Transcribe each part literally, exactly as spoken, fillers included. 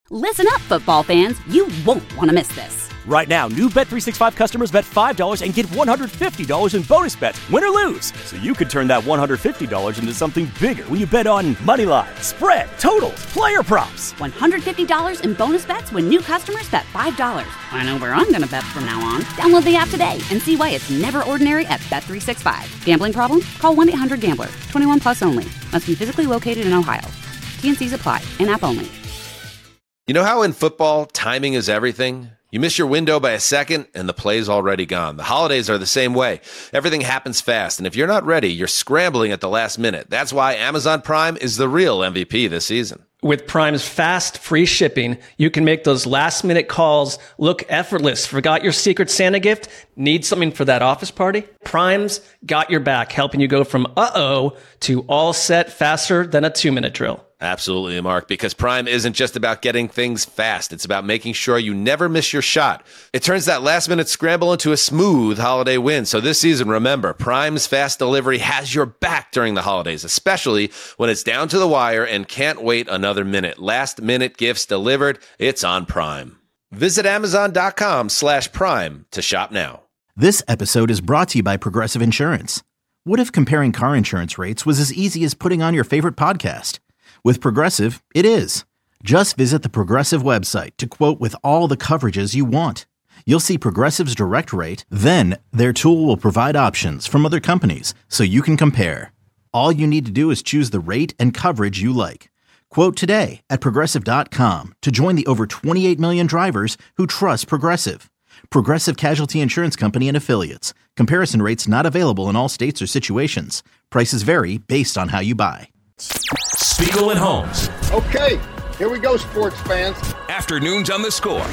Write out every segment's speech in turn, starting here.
Listen up, football fans. You won't want to miss this. Right now, new Bet three sixty-five customers bet five dollars and get one hundred fifty dollars in bonus bets, win or lose. So you could turn that one hundred fifty dollars into something bigger when you bet on money line, spread, totals, player props. one hundred fifty dollars in bonus bets when new customers bet five dollars. I know where I'm going to bet from now on. Download the app today and see why it's never ordinary at Bet three sixty-five. Gambling problem? Call one eight hundred gambler. twenty-one plus only. Must be physically located in Ohio. T N Cs apply. In-app only. You know how in football, timing is everything? You miss your window by a second, and the play's already gone. The holidays are the same way. Everything happens fast, and if you're not ready, you're scrambling at the last minute. That's why Amazon Prime is the real M V P this season. With Prime's fast, free shipping, you can make those last-minute calls look effortless. Forgot your Secret Santa gift? Need something for that office party? Prime's got your back, helping you go from uh-oh to all set faster than a two-minute drill. Absolutely, Mark, because Prime isn't just about getting things fast. It's about making sure you never miss your shot. It turns that last-minute scramble into a smooth holiday win. So this season, remember, Prime's fast delivery has your back during the holidays, especially when it's down to the wire and can't wait another minute. Last-minute gifts delivered, it's on Prime. Visit Amazon.com slash Prime to shop now. This episode is brought to you by Progressive Insurance. What if comparing car insurance rates was as easy as putting on your favorite podcast? With Progressive, it is. Just visit the Progressive website to quote with all the coverages you want. You'll see Progressive's direct rate, then their tool will provide options from other companies so you can compare. All you need to do is choose the rate and coverage you like. Quote today at Progressive dot com to join the over twenty-eight million drivers who trust Progressive. Progressive Casualty Insurance Company and Affiliates. Comparison rates not available in all states or situations. Prices vary based on how you buy. Spiegel and Holmes. Okay, here we go, sports fans. Afternoons on the Score.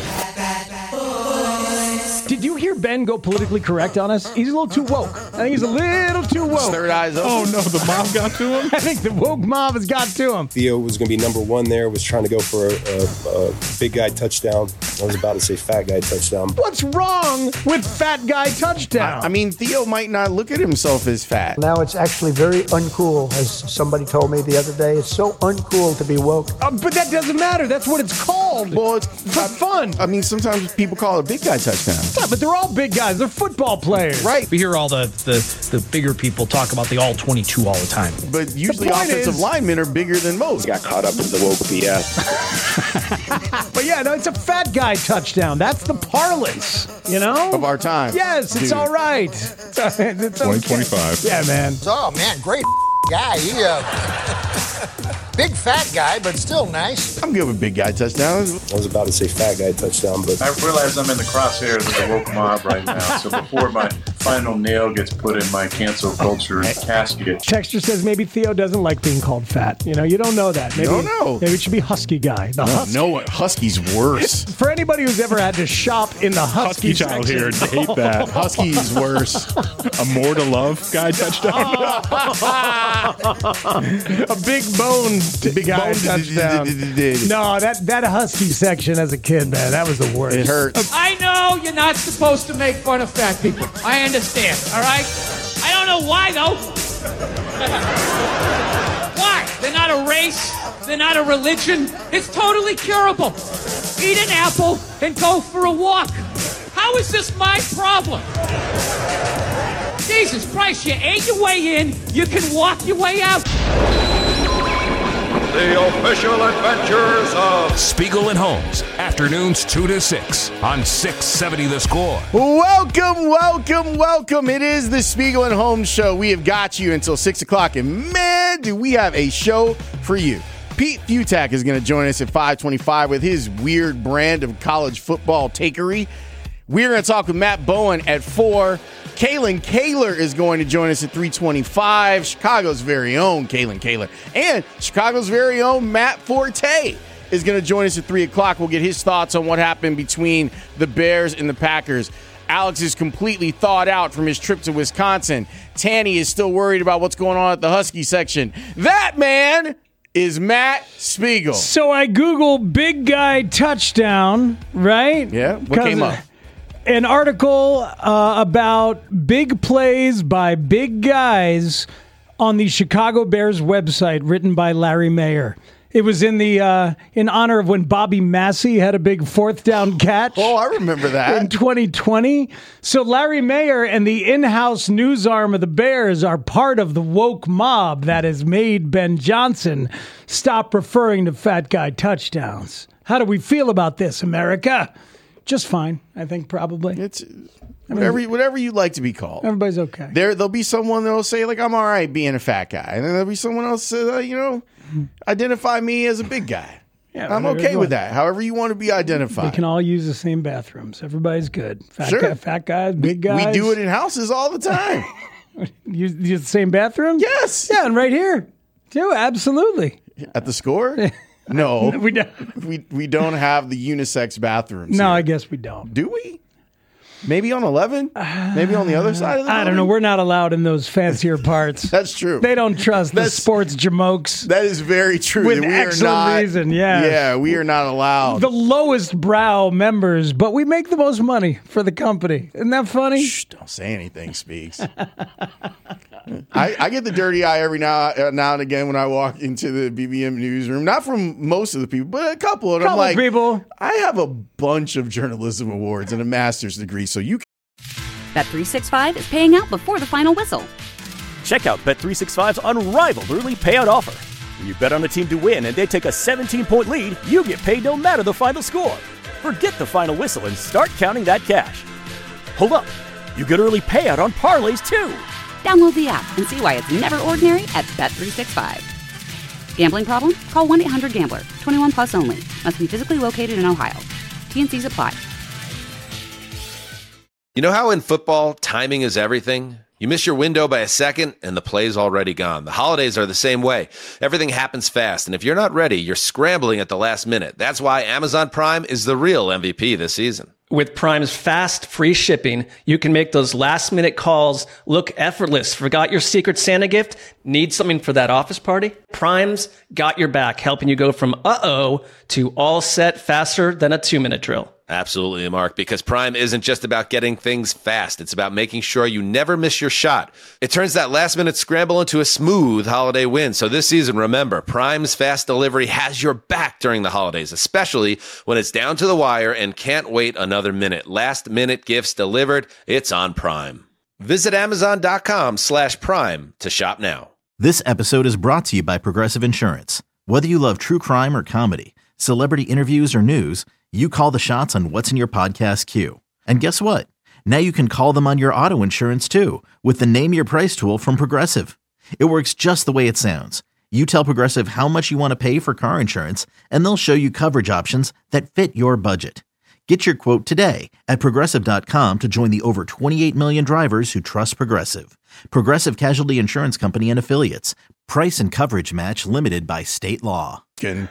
Did you hear Ben go politically correct on us? He's a little too woke. I think he's a little too woke. Third eyes open. Oh, no, the mob got to him? I think the woke mob has got to him. Theo was going to be number one there, was trying to go for a, a, a big guy touchdown. I was about to say fat guy touchdown. What's wrong with fat guy touchdown? I, I mean, Theo might not look at himself as fat. Now it's actually very uncool, as somebody told me the other day. It's so uncool to be woke. Uh, but that doesn't matter. That's what it's called. Well, it's for I, fun. I mean, sometimes people call it a big guy touchdown. Yeah, but they're all big guys. They're football players. Right. We hear all the, the, the bigger people talk about the all twenty-two all the time. But usually offensive is, linemen are bigger than most. Got caught up in the woke B S. But yeah, no, it's a fat guy touchdown. That's the parlance, you know? Of our time. Yes, it's Dude. all right. It's twenty twenty-five. Okay. Yeah, man. Oh, man, great guy. He, uh... Big fat guy, but still nice. I'm good with big guy touchdowns. I was about to say fat guy touchdown, but I realize I'm in the crosshairs of the woke mob right now. So before my final nail gets put in my cancel culture casket. Texture says maybe Theo doesn't like being called fat. You know, you don't know that. Maybe, you don't know. Maybe it should be Husky guy. The no, Husky. no, Husky's worse. For anybody who's ever had to shop in the Husky, Husky child here, hate that. Husky's worse. A more to love guy touchdown. A big bone big guy touchdown. No, that, that Husky section as a kid, man, that was the worst. It hurts. I know you're not supposed to make fun of fat people. I understand, all right? I don't know why, though. Why? They're not a race. They're not a religion. It's totally curable. Eat an apple and go for a walk. How is this my problem? Jesus Christ, you ate your way in, you can walk your way out. The official adventures of Spiegel and Holmes, afternoons two to six on six seventy The Score. Welcome, welcome, welcome. It is the Spiegel and Holmes show. We have got you until six o'clock, and man, do we have a show for you. Pete Futak is going to join us at five twenty-five with his weird brand of college football takery. We're going to talk with Matt Bowen at four. Kalen Kaler is going to join us at three twenty-five. Chicago's very own Kalen Kaler. And Chicago's very own Matt Forte is going to join us at three o'clock. We'll get his thoughts on what happened between the Bears and the Packers. Alex is completely thawed out from his trip to Wisconsin. Tanny is still worried about what's going on at the Husky section. That man is Matt Spiegel. So I Googled big guy touchdown, right? Yeah, what came up? An article uh, about big plays by big guys on the Chicago Bears website written by Larry Mayer. It was in the uh, in honor of when Bobby Massey had a big fourth down catch. Oh, I remember that. In twenty twenty. So Larry Mayer and the in-house news arm of the Bears are part of the woke mob that has made Ben Johnson stop referring to fat guy touchdowns. How do we feel about this, America? Just fine, I think, probably. It's whatever, whatever you'd like to be called. Everybody's okay. There, there'll be someone that'll say, like, I'm all right being a fat guy. And then there'll be someone else that, uh, you know, identify me as a big guy. Yeah, I'm okay with that. However you want to be identified. We can all use the same bathrooms. Everybody's good. Fat, Sure. guy, fat guys, big guys. We do it in houses all the time. You use the same bathroom? Yes. Yeah, and right here, too, absolutely. At the Score? No. No, we don't. We, we don't have the unisex bathrooms. No, here. I guess we don't. Do we? Maybe on eleven? Maybe on the other side of the I don't know. We're not allowed in those fancier parts. That's true. They don't trust That's- the sports jamokes. That is very true. With that we excellent are not, reason, yeah. Yeah, we are not allowed. The lowest brow members, but we make the most money for the company. Isn't that funny? Shh, don't say anything, Speaks. I, I get the dirty eye every now, uh, now and again when I walk into the B B M newsroom. Not from most of the people, but a couple. And Couple I'm like, people. I have a bunch of journalism awards and a master's degree, so you can. Bet three sixty-five is paying out before the final whistle. Check out Bet three sixty-five's unrivaled early payout offer. When you bet on a team to win and they take a seventeen-point lead, you get paid no matter the final score. Forget the final whistle and start counting that cash. Hold up. You get early payout on parlays, too. Download the app and see why it's never ordinary at Bet three sixty-five. Gambling problem? Call one eight hundred gambler. twenty-one plus only. Must be physically located in Ohio. T N Cs apply. You know how in football, timing is everything? You miss your window by a second, and the play's already gone. The holidays are the same way. Everything happens fast, and if you're not ready, you're scrambling at the last minute. That's why Amazon Prime is the real M V P this season. With Prime's fast, free shipping, you can make those last-minute calls look effortless. Forgot your Secret Santa gift? Need something for that office party? Prime's got your back, helping you go from uh-oh to all set faster than a two-minute drill. Absolutely, Mark, because Prime isn't just about getting things fast. It's about making sure you never miss your shot. It turns that last-minute scramble into a smooth holiday win. So this season, remember, Prime's fast delivery has your back during the holidays, especially when it's down to the wire and can't wait another minute. Last-minute gifts delivered. It's on Prime. Visit Amazon.com slash Prime to shop now. This episode is brought to you by Progressive Insurance. Whether you love true crime or comedy, celebrity interviews or news, you call the shots on what's in your podcast queue. And guess what? Now you can call them on your auto insurance too with the Name Your Price tool from Progressive. It works just the way it sounds. You tell Progressive how much you want to pay for car insurance, and they'll show you coverage options that fit your budget. Get your quote today at Progressive dot com to join the over twenty-eight million drivers who trust Progressive. Progressive Casualty Insurance Company and Affiliates. Price and coverage match limited by state law. Good.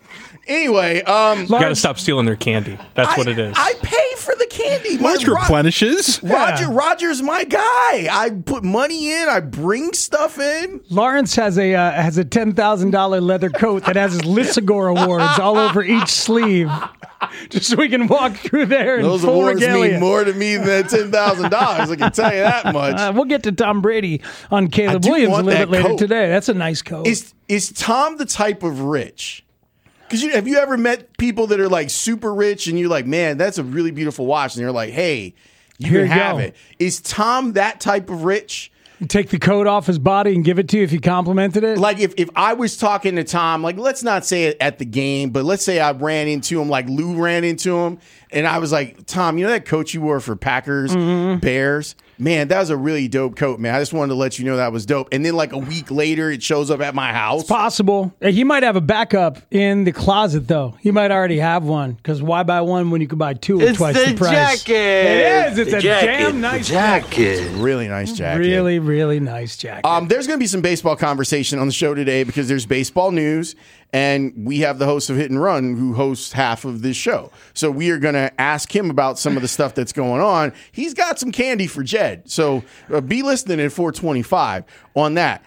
Anyway, um, you got to stop stealing their candy. That's I, what it is. I pay for the candy. Well, it replenishes. Roger, Yeah. Roger's my guy. I put money in. I bring stuff in. Lawrence has a uh, has a ten thousand dollar leather coat that has his Lissagore awards all over each sleeve, just so we can walk through there in Those full awards regalia. mean more to me than ten thousand dollars. I can tell you that much. Uh, we'll get to Tom Brady on I Caleb do Williams a want little that bit later coat. today. That's a nice coat. Is is Tom the type of rich? Because you, have you ever met people that are like super rich and you're like, man, that's a really beautiful watch, and they're like, hey, you Here can you have go. it. Is Tom that type of rich? You take the coat off his body and give it to you if you complimented it? Like if, if I was talking to Tom, like let's not say it at the game, but let's say I ran into him, like Lou ran into him, and I was like, Tom, you know that coat you wore for Packers, Mm-hmm. Bears? Man, that was a really dope coat, man. I just wanted to let you know that was dope. And then like a week later, it shows up at my house. It's possible. Uh, He might have a backup in the closet, though. He might already have one, because why buy one when you could buy two at It's twice the the price? jacket. It is. It's The a jacket. damn The nice jacket. Really nice jacket. Really, really nice jacket. Um, there's going to be some baseball conversation on the show today because there's baseball news, and we have the host of Hit and Run who hosts half of this show. So we are going to ask him about some of the stuff that's going on. He's got some candy for Jed. So uh, be listening at four twenty-five on that.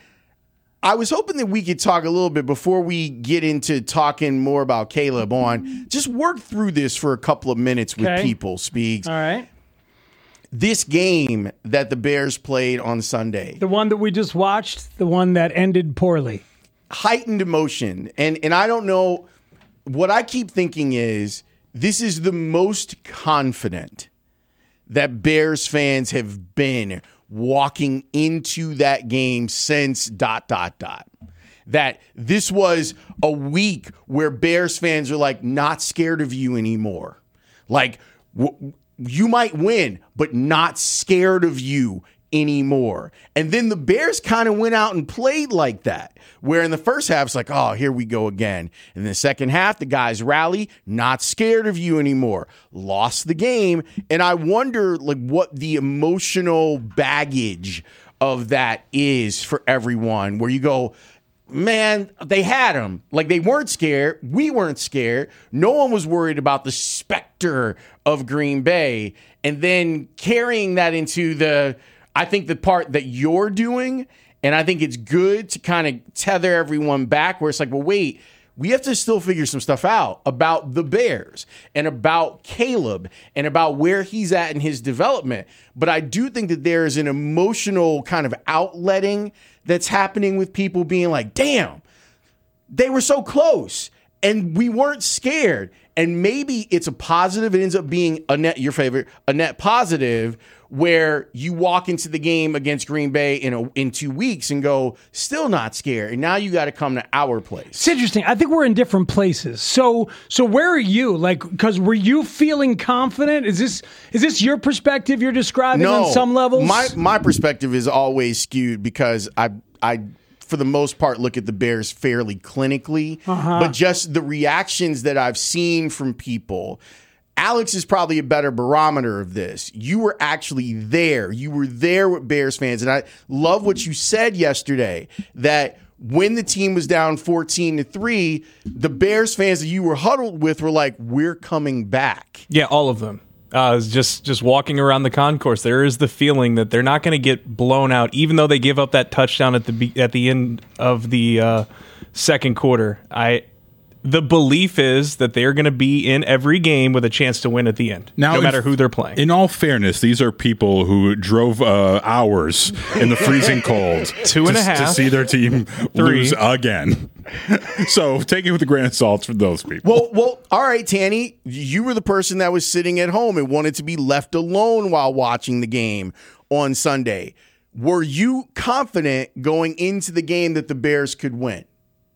I was hoping that we could talk a little bit before we get into talking more about Caleb on, just work through this for a couple of minutes with Okay. people, Speaks. All right. This game that the Bears played on Sunday. The one that we just watched, the one that ended poorly. heightened emotion. And and I don't know, what I keep thinking is this is the most confident that Bears fans have been walking into that game since dot, dot, dot. That this was a week where Bears fans are like not scared of you anymore. Like w- you might win, but not scared of you anymore. And then the Bears kind of went out and played like that, where in the first half, it's like, oh, here we go again. In the second half, the guys rally, not scared of you anymore, lost the game. And I wonder like what the emotional baggage of that is for everyone, where you go, man, they had them. Like, they weren't scared. We weren't scared. No one was worried about the specter of Green Bay. And then carrying that into the, I think the part that you're doing, and I think it's good to kind of tether everyone back, where it's like, well, wait, we have to still figure some stuff out about the Bears and about Caleb and about where he's at in his development. But I do think that there is an emotional kind of outletting that's happening with people being like, damn, they were so close and we weren't scared. And maybe it's a positive. It ends up being a net, your favorite, a net positive, where you walk into the game against Green Bay in a, in two weeks and go, still not scared. And now you got to come to our place. It's interesting. I think we're in different places. So, so where are you? Like, because were you feeling confident? Is this is this your perspective you're describing no, on some levels? My my perspective is always skewed because I I. for the most part, look at the Bears fairly clinically, uh-huh. but just the reactions that I've seen from people. Alex is probably a better barometer of this. You were actually there. You were there with Bears fans. And I love what you said yesterday, that when the team was down fourteen to three, the Bears fans that you were huddled with were like, we're coming back. Yeah, all of them. Uh, just just walking around the concourse, there is the feeling that they're not going to get blown out, even though they give up that touchdown at the be- at the end of the uh, second quarter. I the belief is that they're going to be in every game with a chance to win at the end, now, no matter if, who they're playing. In all fairness, these are people who drove uh, hours in the freezing cold two and to, a half to see their team Three. lose again. So take it with a grain of salt for those people. Well, well, all right, Tanny, you were the person that was sitting at home and wanted to be left alone while watching the game on Sunday. Were you confident going into the game that the Bears could win?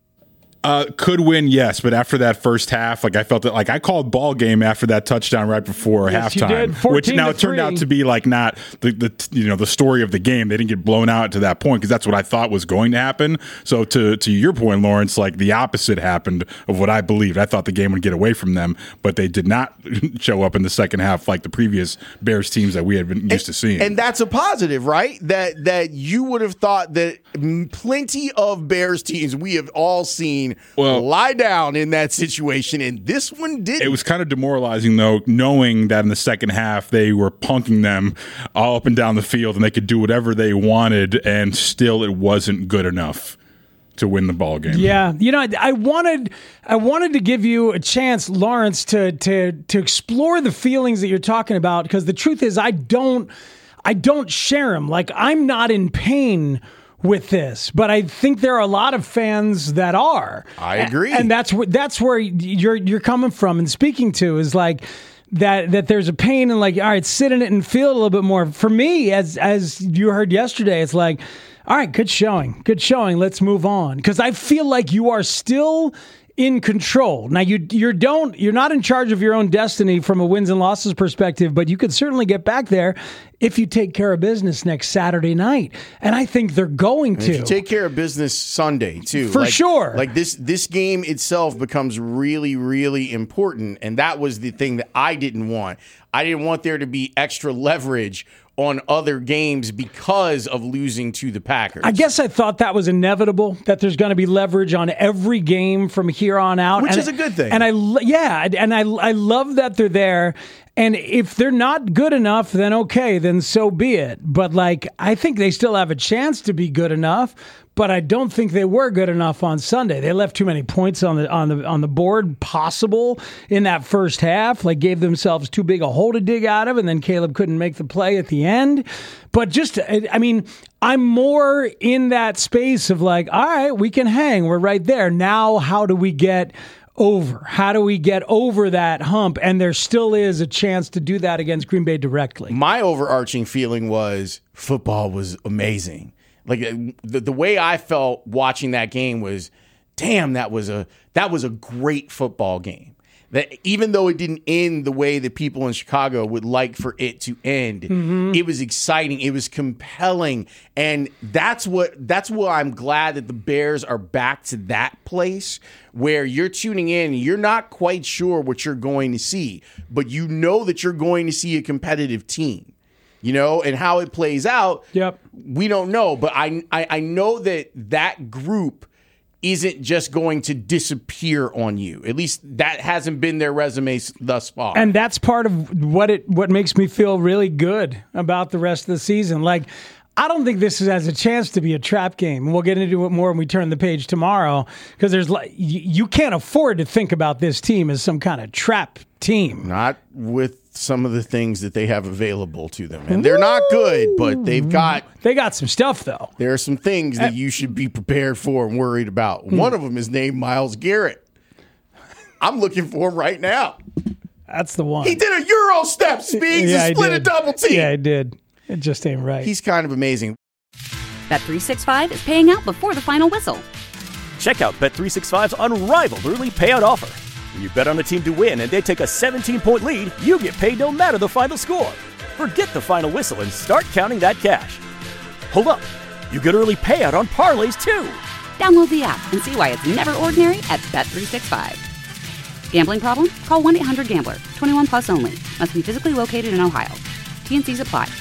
Uh, could win, yes, but after that first half, like I felt that, like I called ball game after that touchdown right before yes, halftime, which now it turned out to be like not the, the you know the story of the game. They didn't get blown out to that point because that's what I thought was going to happen. So to to your point, Lawrence, like the opposite happened of what I believed. I thought the game would get away from them, but they did not show up in the second half like the previous Bears teams that we had been used and, to seeing. And that's a positive, right? That that you would have thought that plenty of Bears teams we have all seen. Well, lie down in that situation, and this one didn't. It was kind of demoralizing, though, knowing that in the second half they were punking them all up and down the field, and they could do whatever they wanted, and still it wasn't good enough to win the ball game. Yeah, you know, I, I wanted, I wanted to give you a chance, Lawrence, to to to explore the feelings that you're talking about, because the truth is, I don't, I don't share them. Like, I'm not in pain with this, but I think there are a lot of fans that are. I agree, and that's where that's where you're you're coming from and speaking to is like that that there's a pain and like, all right, sit in it and feel it a little bit more. For me, as as you heard yesterday, it's like, all right, good showing, good showing. Let's move on, because I feel like you are still in control. Now you you don't you're not in charge of your own destiny from a wins and losses perspective, but you could certainly get back there if you take care of business next Saturday night. And I think they're going and to. If you take care of business Sunday too. For like, sure. Like this this game itself becomes really, really important. And that was the thing that I didn't want. I didn't want there to be extra leverage on other games because of losing to the Packers. I guess I thought that was inevitable, that there's going to be leverage on every game from here on out. Which and, is a good thing. And I, yeah, and I, I love that they're there. And if they're not good enough, then okay, then so be it. But like, I think they still have a chance to be good enough. But I don't think they were good enough on Sunday. They left too many points on the on the on the board possible in that first half. Like gave themselves too big a hole to dig out of, and then Caleb couldn't make the play at the end. But just, I mean, I'm more in that space of like, all right, we can hang. We're right there. Now, how do we get over? How do we get over that hump? And there still is a chance to do that against Green Bay directly. My overarching feeling was football was amazing. Like the, the way I felt watching that game was, damn, that was a that was a great football game. That even though it didn't end the way that people in Chicago would like for it to end, mm-hmm. it was exciting. It was compelling, and that's what that's what I'm glad that the Bears are back to that place where you're tuning in. And you're not quite sure what you're going to see, but you know that you're going to see a competitive team. You know, and how it plays out, yep. we don't know. But I, I I know that that group isn't just going to disappear on you. At least that hasn't been their resumes thus far. And that's part of what it what makes me feel really good about the rest of the season. Like, I don't think this has a chance to be a trap game. And we'll get into it more when we turn the page tomorrow, because there's like you can't afford to think about this team as some kind of trap team. Not with some of the things that they have available to them. And they're not good, but they've got... They got some stuff, though. There are some things that you should be prepared for and worried about. Hmm. One of them is named Myles Garrett. I'm looking for him right now. That's the one. He did a Euro step, Speeds, yeah, and split a double team. Yeah, I did. It just ain't right. He's kind of amazing. Bet three sixty-five is paying out before the final whistle. Check out Bet three sixty-five's unrivaled early payout offer. When you bet on a team to win and they take a seventeen-point lead, you get paid no matter the final score. Forget the final whistle and start counting that cash. Hold up. You get early payout on parlays, too. Download the app and see why it's never ordinary at Bet three sixty-five. Gambling problem? Call one eight hundred gambler. twenty-one plus only. Must be physically located in Ohio. T N Cs apply.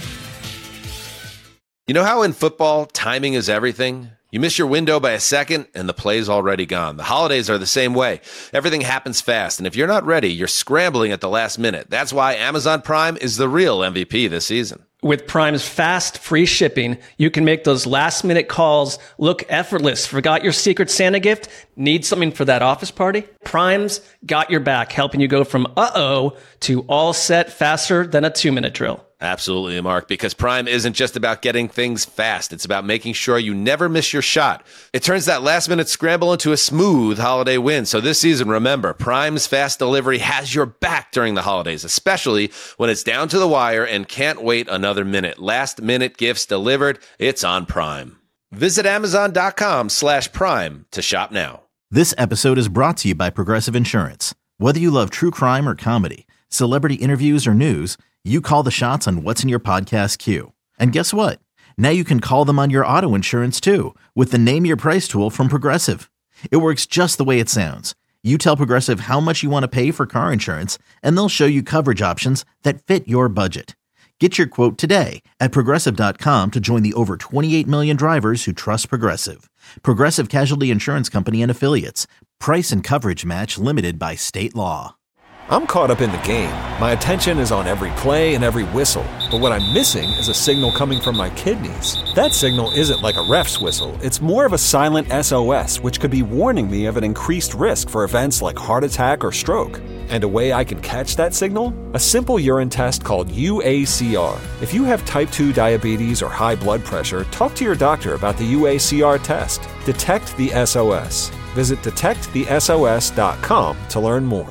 You know how in football, timing is everything? You miss your window by a second, and the play's already gone. The holidays are the same way. Everything happens fast, and if you're not ready, you're scrambling at the last minute. That's why Amazon Prime is the real M V P this season. With Prime's fast, free shipping, you can make those last-minute calls look effortless. Forgot your Secret Santa gift? Need something for that office party? Prime's got your back, helping you go from uh-oh to all set faster than a two-minute drill. Absolutely, Mark, because Prime isn't just about getting things fast. It's about making sure you never miss your shot. It turns that last-minute scramble into a smooth holiday win. So this season, remember, Prime's fast delivery has your back during the holidays, especially when it's down to the wire and can't wait another minute. Last-minute gifts delivered. It's on Prime. Visit Amazon.com slash Prime to shop now. This episode is brought to you by Progressive Insurance. Whether you love true crime or comedy, celebrity interviews or news, you call the shots on what's in your podcast queue. And guess what? Now you can call them on your auto insurance too with the Name Your Price tool from Progressive. It works just the way it sounds. You tell Progressive how much you want to pay for car insurance, and they'll show you coverage options that fit your budget. Get your quote today at Progressive dot com to join the over twenty-eight million drivers who trust Progressive. Progressive Casualty Insurance Company and Affiliates. Price and coverage match limited by state law. I'm caught up in the game. My attention is on every play and every whistle. But what I'm missing is a signal coming from my kidneys. That signal isn't like a ref's whistle. It's more of a silent S O S, which could be warning me of an increased risk for events like heart attack or stroke. And a way I can catch that signal? A simple urine test called U A C R. If you have type two diabetes or high blood pressure, talk to your doctor about the U A C R test. Detect the S O S. Visit detect the S O S dot com to learn more.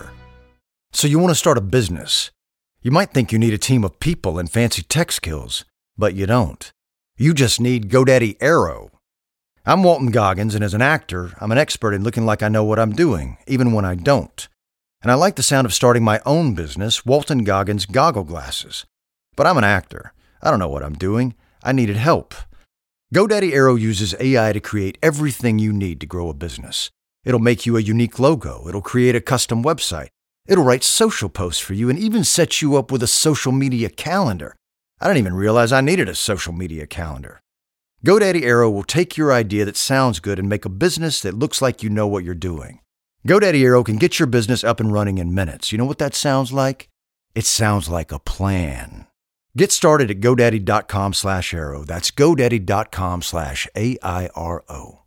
So you want to start a business. You might think you need a team of people and fancy tech skills, but you don't. You just need GoDaddy Aero. I'm Walton Goggins, and as an actor, I'm an expert in looking like I know what I'm doing, even when I don't. And I like the sound of starting my own business, Walton Goggins Goggle Glasses. But I'm an actor. I don't know what I'm doing. I needed help. GoDaddy Aero uses A I to create everything you need to grow a business. It'll make you a unique logo. It'll create a custom website. It'll write social posts for you and even set you up with a social media calendar. I didn't even realize I needed a social media calendar. GoDaddy Aero will take your idea that sounds good and make a business that looks like you know what you're doing. GoDaddy Aero can get your business up and running in minutes. You know what that sounds like? It sounds like a plan. Get started at GoDaddy.com slash Arrow. That's GoDaddy.com slash A I R O.